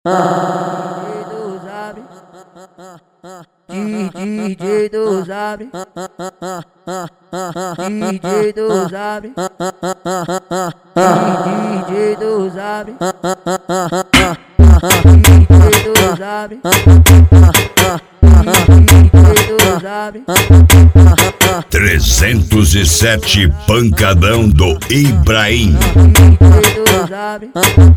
DJ do Zabre, DJ do Zabre, DJ do Zabre, DJ do Zabre, DJ do Zabre. 307 pancadão do Ibrahim. DJ do Zabre.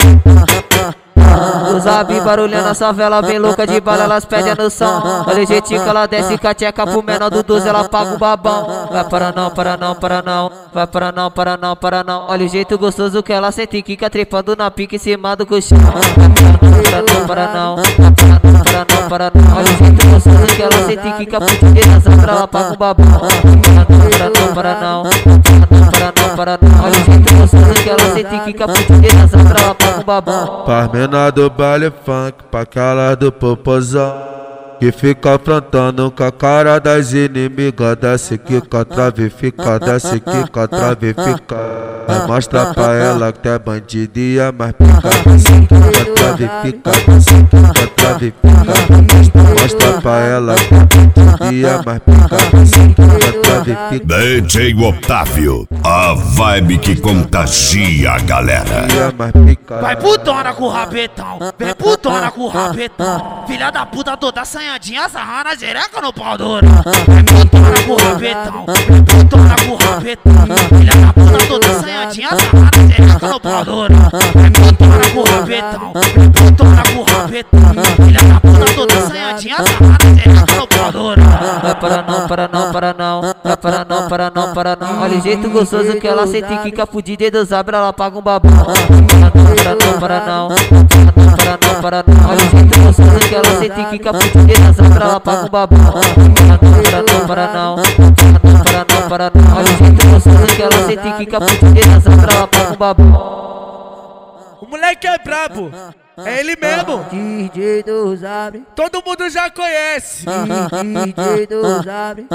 Do Zabre barulhando a favela bem louca de bala, elas pedem no som. Olha o jeitinho que ela desce com a tcheca pro menor do 12, ela paga o babão. Vai para não, para não, para não. Vai para não, para não, para não. Olha o jeito gostoso que ela sente, quica trepando na pique em cima do colchão. Para não, para não, para não, para não. Olha o jeito gostoso que ela sente, quica pro dançar pra ela paga o babão. Para não, para não, para não, para não. Olha o jeito gostoso que ela sente, quica pro dançar pra ela paga o babão. Pras menor do baile funk, pra aquela do popozão, que fica afrontando com a cara das inimigas. Desce quica, trave, fica, desce quica, trave, fica. Vai mostrar pra ela que é bandidinha, mas pica, desce quica, trave, fica, desce quica, trave, fica. Mostra pra ela que é bandidinha, mas pica, desce quica, trave, fica. DJ Otávio, a vibe que contagia a galera. Vai putona com o rabetão, vem putona com o rabetão. Filha da puta toda assanhadinha, sarra na jereca no pau duro. Vem putona com o rabetão, vem putona com o rabetão. Filha da puta toda assanhadinha, sarra na jereca no pau duro. Vem putona com o rabetão, vem putona com o rabetão. Filha da puta toda assanhadinha, sarra na jereca no pau duro. Vai para não, para não, para não. Vai para não, para não, para não. Olha o jeito gostoso que ela sente, quica pro DJ do Zabre, ela paga um babão. Para não, para não, para não, para não. Olha o jeito gostoso que ela sente, quica pro DJ do Zabre, ela paga um babão. Para não, para não, para não, para não. Olha o jeito gostoso que ela sente, quica pro DJ do Zabre, ela paga um babão. O moleque é brabo, é ele mesmo. DJ do Zabre, Todo mundo já conhece. DJ do Zabre,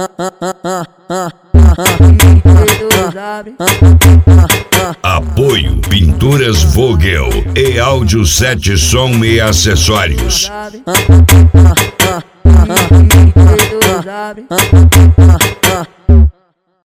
DJ do Zabre. Apoio Pinturas Vogel e Áudio 7 Som e Acessórios. DJ do Zabre.